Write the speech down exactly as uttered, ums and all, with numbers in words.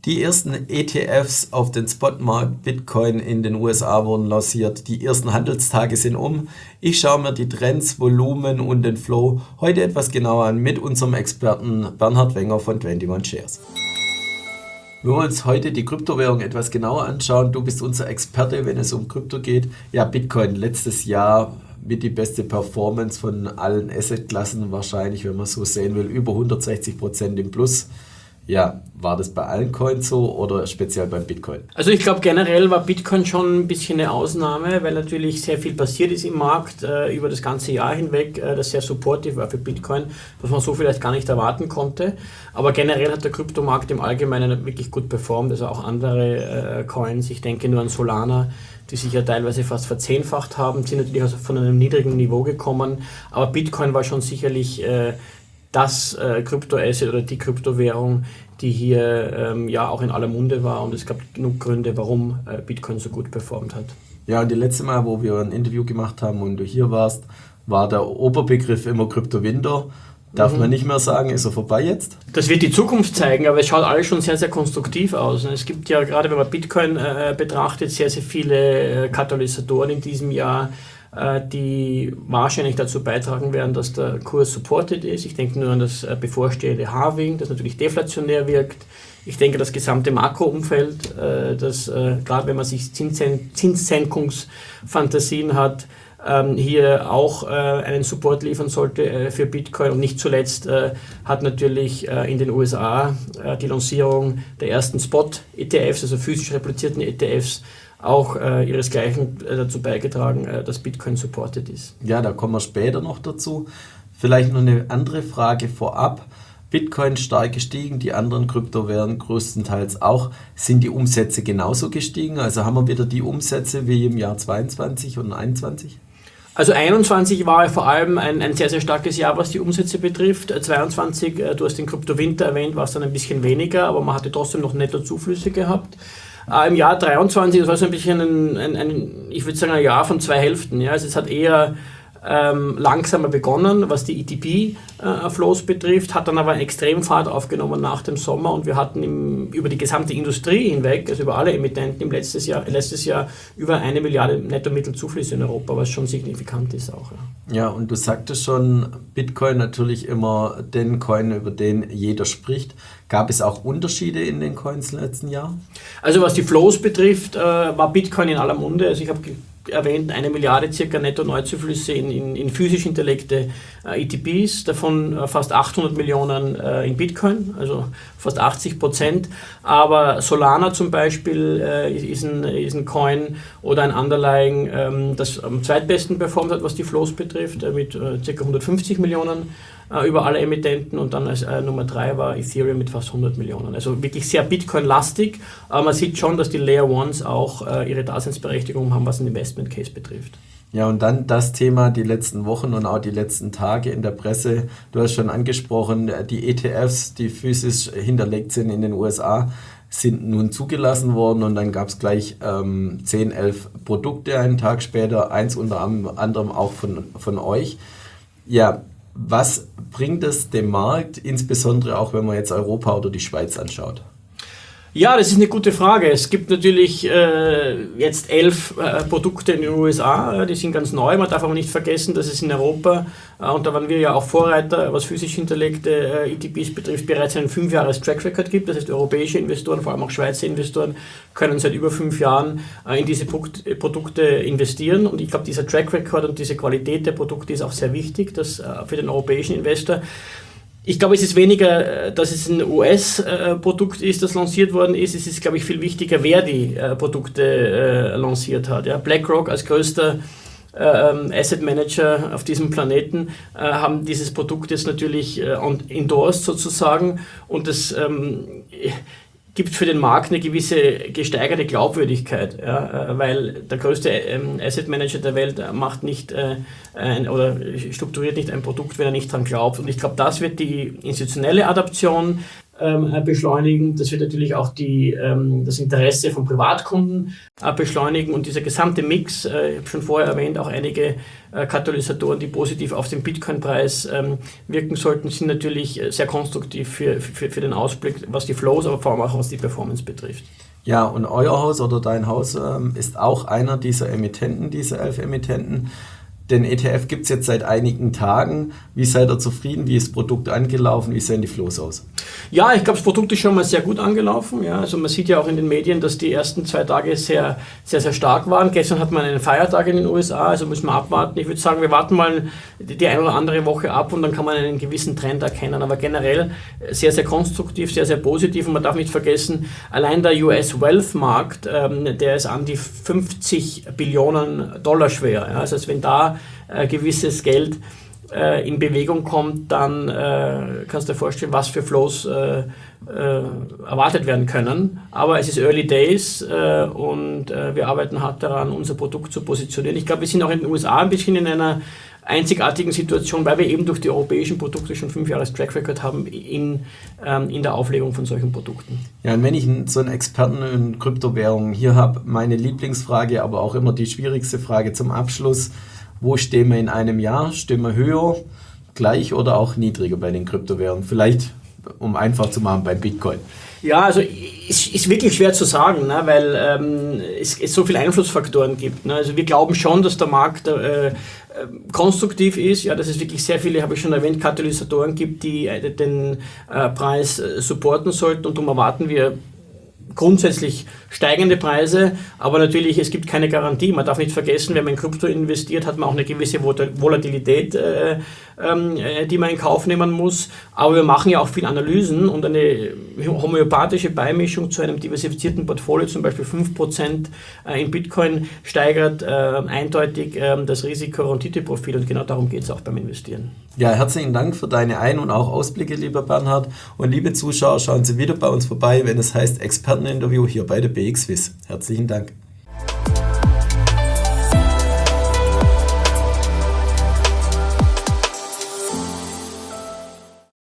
Die ersten E T Fs auf den Spotmarkt Bitcoin in den U S A wurden lanciert. Die ersten Handelstage sind um. Ich schaue mir die Trends, Volumen und den Flow heute etwas genauer an mit unserem Experten Bernhard Wenger von einundzwanzig Shares. Wir wollen uns heute die Kryptowährung etwas genauer anschauen. Du bist unser Experte, wenn es um Krypto geht. Ja, Bitcoin letztes Jahr mit die beste Performance von allen Assetklassen wahrscheinlich, wenn man so sehen will, über hundertsechzig Prozent im Plus. Ja, war das bei allen Coins so oder speziell beim Bitcoin? Also ich glaube, generell war Bitcoin schon ein bisschen eine Ausnahme, weil natürlich sehr viel passiert ist im Markt äh, über das ganze Jahr hinweg, äh, das sehr supportive war für Bitcoin, was man so vielleicht gar nicht erwarten konnte. Aber generell hat der Kryptomarkt im Allgemeinen wirklich gut performt, also auch andere äh, Coins. Ich denke nur an Solana, die sich ja teilweise fast verzehnfacht haben, sind natürlich also von einem niedrigen Niveau gekommen. Aber Bitcoin war schon sicherlich äh, das äh, Kryptoasset oder die Kryptowährung, die hier ähm, ja auch in aller Munde war, und es gab genug Gründe, warum äh, Bitcoin so gut performt hat. Ja, und die letzte Mal, wo wir ein Interview gemacht haben und du hier warst, war der Oberbegriff immer Kryptowinter. Darf mhm. man nicht mehr sagen, ist er vorbei jetzt? Das wird die Zukunft zeigen, aber es schaut alles schon sehr, sehr konstruktiv aus. Und es gibt ja, gerade wenn man Bitcoin äh, betrachtet, sehr, sehr viele äh, Katalysatoren in diesem Jahr, die wahrscheinlich dazu beitragen werden, dass der Kurs supported ist. Ich denke nur an das bevorstehende Halving, das natürlich deflationär wirkt. Ich denke, das gesamte Makroumfeld, das gerade wenn man sich Zinsen- Zinssenkungsfantasien hat, hier auch einen Support liefern sollte für Bitcoin. Und nicht zuletzt hat natürlich in den U S A die Lancierung der ersten Spot-E T Fs, also physisch replizierten E T Fs, auch äh, ihresgleichen äh, dazu beigetragen, äh, dass Bitcoin supported ist. Ja, da kommen wir später noch dazu. Vielleicht noch eine andere Frage vorab. Bitcoin stark gestiegen, die anderen Kryptowährungen größtenteils auch. Sind die Umsätze genauso gestiegen? Also haben wir wieder die Umsätze wie im Jahr zweiundzwanzig und einundzwanzig? Also einundzwanzig war vor allem ein, ein sehr, sehr starkes Jahr, was die Umsätze betrifft. zweiundzwanzig, äh, du hast den Kryptowinter erwähnt, war es dann ein bisschen weniger, aber man hatte trotzdem noch Netto-Zuflüsse gehabt. Äh, Im Jahr dreiundzwanzig, das war so ein bisschen ein, ein, ein ich würde sagen, ein Jahr von zwei Hälften. Ja? Also es hat eher ähm, langsamer begonnen, was die E T P-Flows äh, betrifft, hat dann aber einen Extremfahrt aufgenommen nach dem Sommer, und wir hatten im, über die gesamte Industrie hinweg, also über alle Emittenten im letztes Jahr, letztes Jahr über eine Milliarde Netto-Mittelzuflüsse in Europa, was schon signifikant ist auch. Ja, ja, und du sagtest schon, Bitcoin natürlich immer den Coin, über den jeder spricht. Gab es auch Unterschiede in den Coins im letzten Jahr? Also was die Flows betrifft, äh, war Bitcoin in aller Munde. Also ich habe erwähnt, eine Milliarde circa Netto-Neuzuflüsse in, in, in physisch hinterlegte äh, E T Ps, davon äh, fast achthundert Millionen äh, in Bitcoin, also fast achtzig Prozent. Aber Solana zum Beispiel äh, ist, ein, ist ein Coin oder ein Underlying, ähm, das am zweitbesten performt hat, was die Flows betrifft, äh, mit äh, ca. hundertfünfzig Millionen äh, über alle Emittenten, und dann als äh, Nummer drei war Ethereum mit fast hundert Millionen. Also wirklich sehr Bitcoin-lastig, aber man sieht schon, dass die Layer Ones auch äh, ihre Daseinsberechtigung haben, was ein Investment Case betrifft. Ja, und dann das Thema die letzten Wochen und auch die letzten Tage in der Presse. Du hast schon angesprochen, die E T Fs, die physisch hinterlegt sind in den U S A, sind nun zugelassen worden, und dann gab es gleich ähm, zehn, elf Produkte einen Tag später, eins unter anderem auch von, von euch. Ja, was bringt es dem Markt, insbesondere auch wenn man jetzt Europa oder die Schweiz anschaut? Ja, das ist eine gute Frage. Es gibt natürlich äh, jetzt elf äh, Produkte in den U S A, äh, die sind ganz neu. Man darf aber nicht vergessen, dass es in Europa, äh, und da waren wir ja auch Vorreiter, was physisch hinterlegte äh, E T Ps betrifft, bereits einen fünf Jahres Track Record gibt. Das heißt, europäische Investoren, vor allem auch Schweizer Investoren, können seit über fünf Jahren äh, in diese Produkt, Produkte investieren. Und ich glaube, dieser Track Record und diese Qualität der Produkte ist auch sehr wichtig, dass, äh, für den europäischen Investor. Ich glaube, es ist weniger, dass es ein U S-Produkt ist, das lanciert worden ist. Es ist, glaube ich, viel wichtiger, wer die äh, Produkte äh, lanciert hat. Ja, BlackRock als größter äh, Asset Manager auf diesem Planeten äh, haben dieses Produkt jetzt natürlich äh, endorsed sozusagen, und das ähm, gibt für den Markt eine gewisse gesteigerte Glaubwürdigkeit, ja, weil der größte ähm, Asset Manager der Welt macht nicht äh, ein, oder strukturiert nicht ein Produkt, wenn er nicht dran glaubt. Und ich glaube, das wird die institutionelle Adaption ähm, beschleunigen. Das wird natürlich auch die, ähm, das Interesse von Privatkunden äh, beschleunigen und dieser gesamte Mix, äh, ich habe schon vorher erwähnt, auch einige äh, Katalysatoren, die positiv auf den Bitcoin-Preis ähm, wirken sollten, sind natürlich sehr konstruktiv für, für, für den Ausblick, was die Flows, aber vor allem auch was die Performance betrifft. Ja, und euer Haus oder dein Haus ähm, ist auch einer dieser Emittenten, dieser elf Emittenten. Den E T F gibt es jetzt seit einigen Tagen. Wie seid ihr zufrieden? Wie ist das Produkt angelaufen? Wie sehen die Flows aus? Ja, ich glaube, das Produkt ist schon mal sehr gut angelaufen. Ja, also man sieht ja auch in den Medien, dass die ersten zwei Tage sehr, sehr, sehr stark waren. Gestern hat man einen Feiertag in den U S A, also müssen wir abwarten. Ich würde sagen, wir warten mal die eine oder andere Woche ab und dann kann man einen gewissen Trend erkennen. Aber generell sehr, sehr konstruktiv, sehr, sehr positiv. Und man darf nicht vergessen, allein der U S Wealth Markt, ähm, der ist an die fünfzig Billionen Dollar schwer. Ja, also wenn da äh, gewisses Geld äh, in Bewegung kommt, dann äh, kannst du dir vorstellen, was für Flows äh, äh, erwartet werden können. Aber es ist Early Days äh, und äh, wir arbeiten hart daran, unser Produkt zu positionieren. Ich glaube, wir sind auch in den U S A ein bisschen in einer einzigartigen Situation, weil wir eben durch die europäischen Produkte schon fünf Jahre Track Record haben in, ähm, in der Auflegung von solchen Produkten. Ja, und wenn ich so einen Experten in Kryptowährungen hier habe, meine Lieblingsfrage, aber auch immer die schwierigste Frage zum Abschluss: Wo stehen wir in einem Jahr? Stehen wir höher, gleich oder auch niedriger bei den Kryptowährungen? Vielleicht, um einfach zu machen, bei Bitcoin. Ja, also es ist wirklich schwer zu sagen, ne, weil ähm, es, es so viele Einflussfaktoren gibt. Ne. Also wir glauben schon, dass der Markt äh, konstruktiv ist, ja, dass es wirklich sehr viele, habe ich schon erwähnt, Katalysatoren gibt, die äh, den äh, Preis äh, supporten sollten, und darum erwarten wir grundsätzlich steigende Preise, aber natürlich, es gibt keine Garantie. Man darf nicht vergessen, wenn man in Krypto investiert, hat man auch eine gewisse Volatilität, äh, äh, die man in Kauf nehmen muss. Aber wir machen ja auch viel Analysen, und eine homöopathische Beimischung zu einem diversifizierten Portfolio, zum Beispiel fünf Prozent in Bitcoin, steigert äh, eindeutig äh, das Risiko-Rendite-Profil, und genau darum geht es auch beim Investieren. Ja, herzlichen Dank für deine Ein- und auch Ausblicke, lieber Bernhard. Und liebe Zuschauer, schauen Sie wieder bei uns vorbei, wenn es heißt Experteninterview hier bei der B X Swiss. Herzlichen Dank.